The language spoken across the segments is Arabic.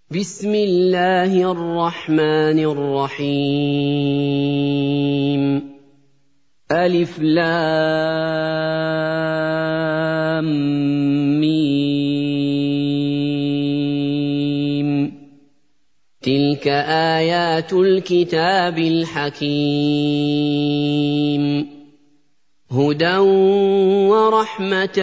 بسم الله الرحمن الرحيم ألف لام ميم تلك آيات الكتاب الحكيم هدى ورحمة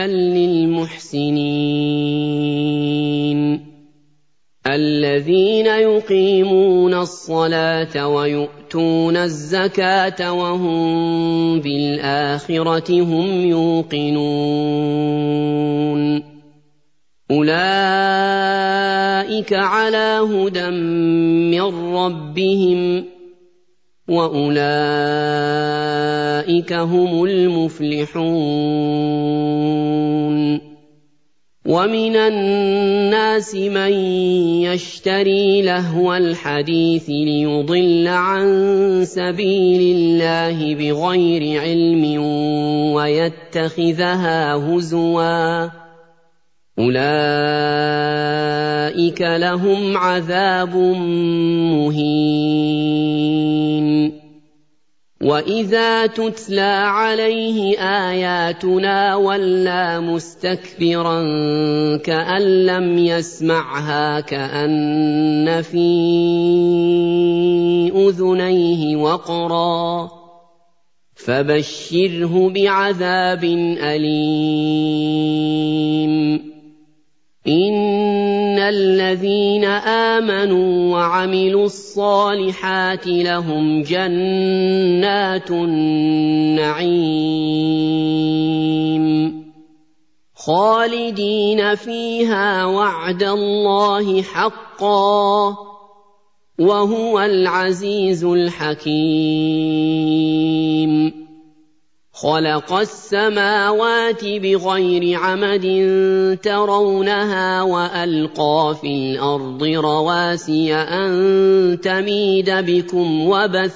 للمحسنين الذين يقيمون الصلاة ويؤتون الزكاة وهم بالآخرة هم يوقنون أولئك على هدى من ربهم وأولئك هم المفلحون ومن الناس من يشتري لهو الحديث ليضل عن سبيل الله بغير علم ويتخذها هزوا أولئك لهم عذاب مهين وإذا تتلى عليه آياتنا ولى مستكبرا كأن لم يسمعها كأن في أذنيه وقرا فبشره بعذاب أليم إن الذين آمنوا وعملوا الصالحات لهم جنات النعيم خالدين فيها وعد الله حقا وهو العزيز الحكيم خلق السماوات بغير عمد ترونها وألقى في الأرض رواسي أن تميد بكم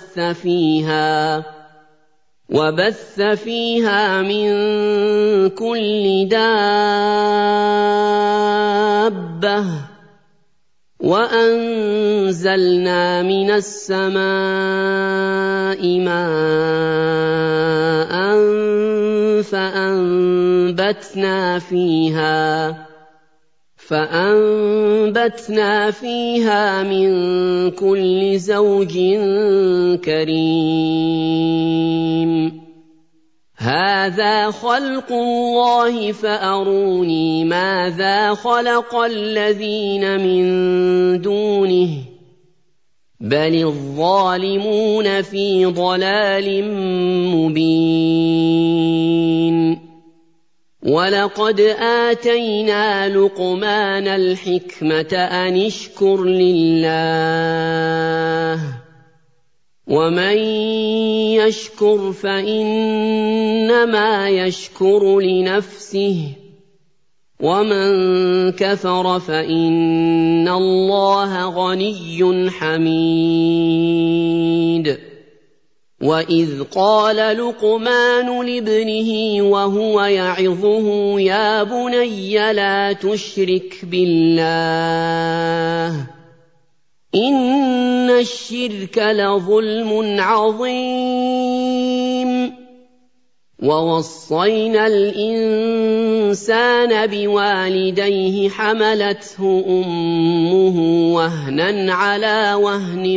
وبث فيها من كل دابة وأنزلنا من السماء ماء فأنبتنا فيها من كل زوج كريم هذا خلق الله فأروني ماذا خلق الذين من دونه بل الظالمون في ضلال مبين ولقد آتينا لقمان الحكمة أن اشكر لله ومن يشكر فإنما يشكر لنفسه ومن كفر فإن الله غني حميد وإذ قال لقمان لابنه وهو يعظه يا بني لا تشرك بالله إن الشرك لظلم عظيم ووصينا الإنسان بوالديه حملته أمه وهنا على وهن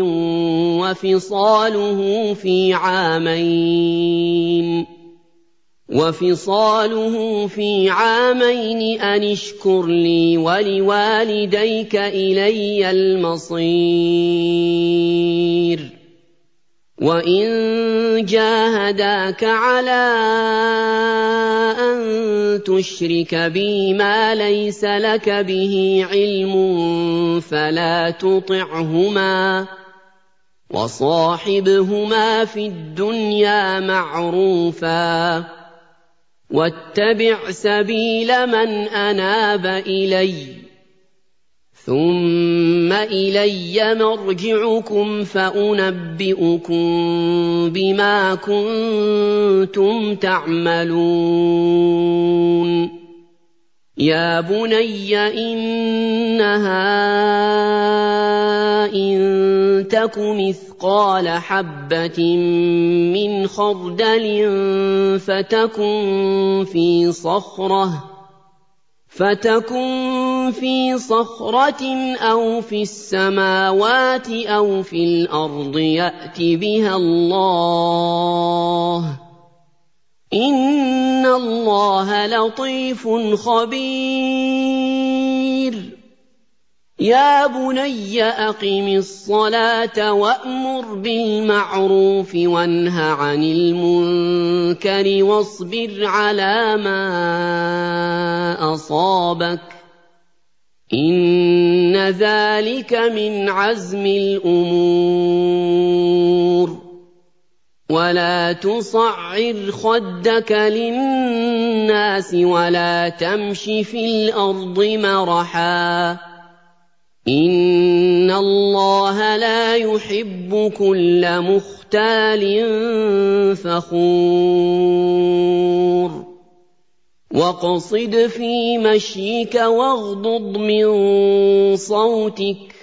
وفصاله في عامين أن اشكر لي ولوالديك إلي المصير وإن جاهداك على أن تشرك بي ما ليس لك به علم فلا تطعهما وصاحبهما في الدنيا معروفا واتبع سبيل من أناب إليّ ثم إلي مرجعكم فأنبئكم بما كنتم تعملون يا بني إنها تَكُ مِثْقَالَ حَبَّةٍ مِّنْ خَرْدَلٍ فَتَكُن فِي صَخْرَةٍ أَوْ فِي السَّمَاوَاتِ أَوْ فِي الْأَرْضِ يَأْتِ بِهَا اللَّهُ ۚ إِنَّ اللَّهَ لَطِيفٌ خَبِيرٌ يَا بُنَيَّ أَقِمِ الصَّلَاةَ وَأْمُرْ بِالْمَعْرُوفِ وَانْهَ عَنِ الْمُنكَرِ وَاصْبِرْ عَلَىٰ مَا أَصَابَكَ ۖ إِنَّ ذَٰلِكَ مِنْ عَزْمِ الْأُمُورِ وَلَا تُصَعِّرْ خَدَّكَ لِلنَّاسِ وَلَا تَمْشِ فِي الْأَرْضِ مَرَحًا ۖ إِنَّ اللَّهَ لَا يُحِبُّ كُلَّ مُخْتَالٍ فَخُورٍ وَاقْصِدْ فِي مَشْيِكَ وَاغْضُضْ مِن صَوْتِكَ ۚ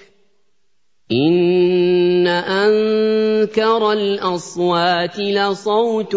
إِنَّ أَنكَرَ الْأَصْوَاتِ لَصَوْتُ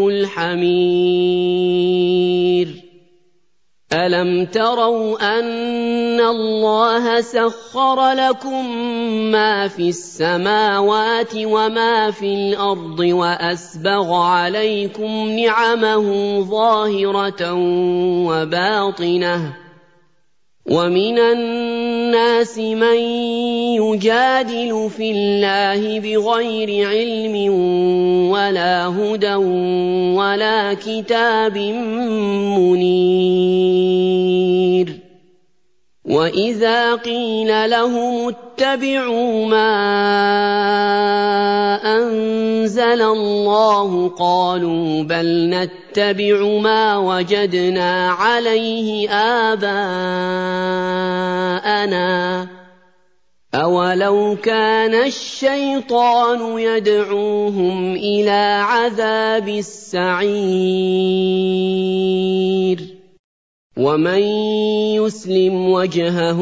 الْحَمِيرِ أَلَمْ تَرَوْا أَنَّ اللَّهَ سَخَّرَ لَكُم مَّا فِي السَّمَاوَاتِ وَمَا فِي الْأَرْضِ وَأَسْبَغَ عَلَيْكُمْ نِعَمَهُ ظَاهِرَةً وَبَاطِنَةً ۗ وَمِنَ النَّاسِ مَن يُجَادِلُ فِي اللَّهِ بِغَيْرِ عِلْمٍ وَلَا هُدًى وَلَا كِتَابٍ مُّنِيرٍ وَإِذَا قِيلَ لَهُمُ اتَّبِعُوا مَا أَنزَلَ اللَّهُ قَالُوا بَلْ نَتَّبِعُ مَا وَجَدْنَا عَلَيْهِ آبَاءَنَا ۚ أَوَلَوْ كَانَ الشَّيْطَانُ يَدْعُوهُمْ إِلَىٰ عَذَابِ السَّعِيرِ وَمَن يُسْلِمْ وَجْهَهُ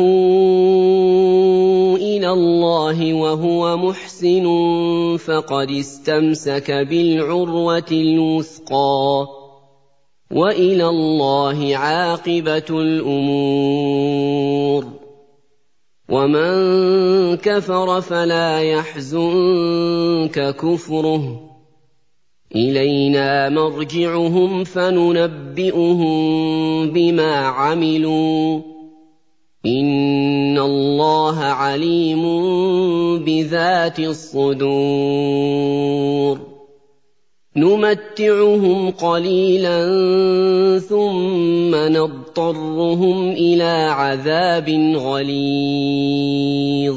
إِلَى اللَّهِ وَهُوَ مُحْسِنٌ فَقَدِ اسْتَمْسَكَ بِالْعُرْوَةِ الْوُثْقَىٰ ۗ وَإِلَى اللَّهِ عَاقِبَةُ الْأُمُورِ وَمَن كَفَرَ فَلَا يَحْزُنكَ كُفْرُهُ ۚ إِلَيْنَا مَرْجِعُهُمْ فَنُنَبِّئُهُم بِمَا عَمِلُوا ۚ إِنَّ اللَّهَ عَلِيمٌ بِذَاتِ الصُّدُورِ نُمَتِّعُهُمْ قَلِيلًا ثُمَّ نَضْطَرُّهُمْ إِلَىٰ عَذَابٍ غَلِيظٍ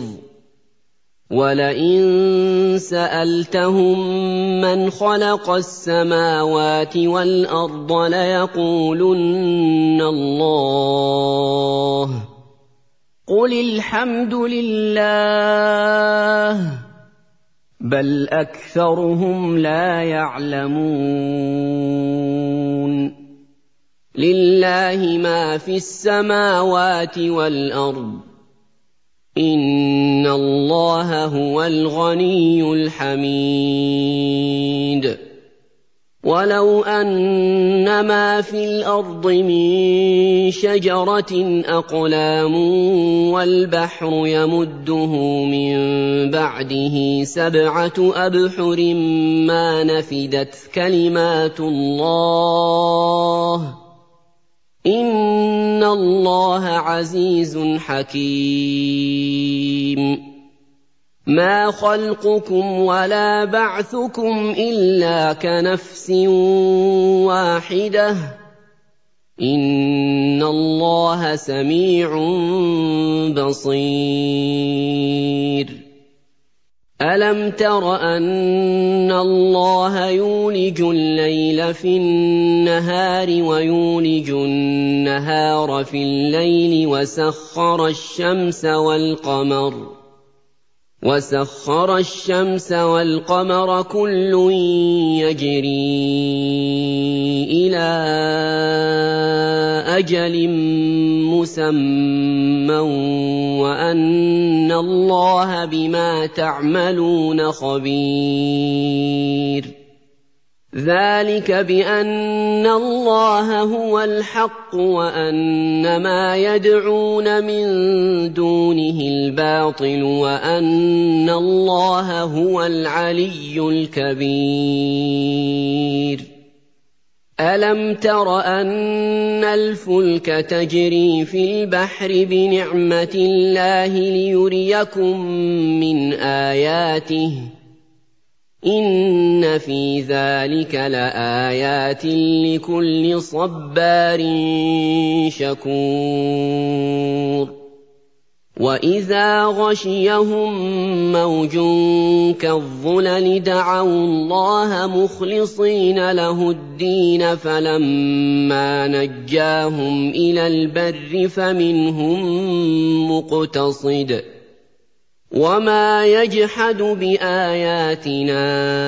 وَلَئِن سَأَلْتَهُم مَّنْ خَلَقَ السَّمَاوَاتِ وَالْأَرْضَ لَيَقُولُنَّ اللَّهُ ۚ قُلِ الْحَمْدُ لِلَّهِ ۚ بَلْ أَكْثَرُهُمْ لَا يَعْلَمُونَ لِلَّهِ مَا فِي السَّمَاوَاتِ وَالْأَرْضِ ۚ إِنَّ اللَّهَ هُوَ الْغَنِيُّ الْحَمِيدُ وَلَوْ أَنَّ مَا فِي الْأَرْضِ مِن شَجَرَةٍ أَقْلَامٌ وَالْبَحْرُ يَمُدُّهُ مِن بَعْدِهِ 7 أَبْحُرٍ مَّا نَفِدَتْ كَلِمَاتُ اللَّهِ ۗ إِنَّ اللَّهَ عَزِيزٌ حَكِيمٌ مَا خَلْقُكُمْ وَلَا بَعْثُكُمْ إِلَّا كَنَفْسٍ وَاحِدَةٍ ۗ إِنَّ اللَّهَ سَمِيعٌ بَصِيرٌ أَلَمْ تَرَ أَنَّ اللَّهَ يُولِجُ اللَّيْلَ فِي النَّهَارِ وَيُولِجُ النَّهَارَ فِي اللَّيْلِ وَسَخَّرَ الشَّمْسَ وَالْقَمَرَ وَسَخَّرَ الشَّمْسَ وَالْقَمَرَ كُلٌّ يَجْرِي إِلَىٰ أَجَلٍ مُّسَمًّى وَأَنَّ اللَّهَ بِمَا تَعْمَلُونَ خَبِيرٌ ذَٰلِكَ بِأَنَّ اللَّهَ هُوَ الْحَقُّ وَأَنَّ مَا يَدْعُونَ مِن دُونِهِ الْبَاطِلُ وَأَنَّ اللَّهَ هُوَ الْعَلِيُّ الْكَبِيرُ أَلَمْ تَرَ أَنَّ الْفُلْكَ تَجْرِي فِي الْبَحْرِ بِنِعْمَتِ اللَّهِ لِيُرِيَكُم مِّنْ آيَاتِهِ ۚ إِنَّ فِي ذَٰلِكَ لَآيَاتٍ لِّكُلِّ صَبَّارٍ شَكُورٍ وَإِذَا غَشِيَهُم مَّوْجٌ كَالظُّلَلِ دَعَوُا اللَّهَ مُخْلِصِينَ لَهُ الدِّينَ فَلَمَّا نَجَّاهُمْ إِلَى الْبَرِّ فَمِنْهُم مُّقْتَصِدٌ ۚ وَمَا يَجْحَدُ بِآيَاتِنَا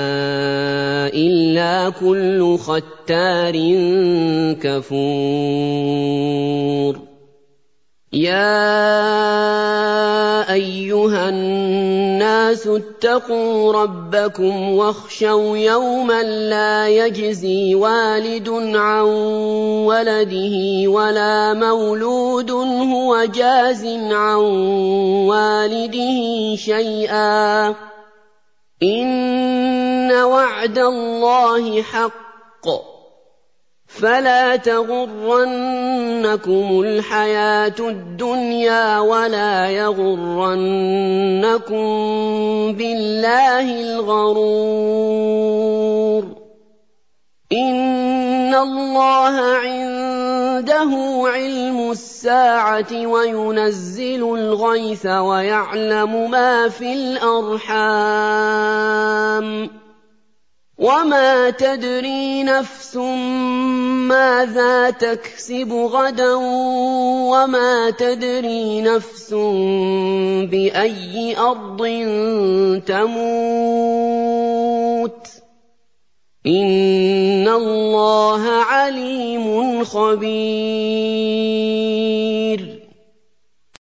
إِلَّا كُلُّ خَتَّارٍ كَفُورٍ يَا أَيُّهَا النَّاسُ اتَّقُوا رَبَّكُمْ وَاخْشَوْا يَوْمًا لَّا يَجْزِي وَالِدٌ عَن وَلَدِهِ وَلَا مَوْلُودٌ هُوَ جَازٍ عَن وَالِدِهِ شَيْئًا ۚ إِنَّ وَعْدَ اللَّهِ حَقٌّ ۖ فَلَا تَغُرَّنَّكُمُ الْحَيَاةُ الدُّنْيَا وَلَا يَغُرَّنَّكُم بِاللَّهِ الْغَرُورُ إِنَّ اللَّهَ عِندَهُ عِلْمُ السَّاعَةِ وَيُنَزِّلُ الْغَيْثَ وَيَعْلَمُ مَا فِي الْأَرْحَامِ ۖ وَمَا تَدْرِي نَفْسٌ مَّاذَا تَكْسِبُ غَدًا وَمَا تَدْرِي نَفْسٌ بِأَيِّ أَرْضٍ تَمُوتُ ۚ إِنَّ اللَّهَ عَلِيمٌ خَبِيرٌ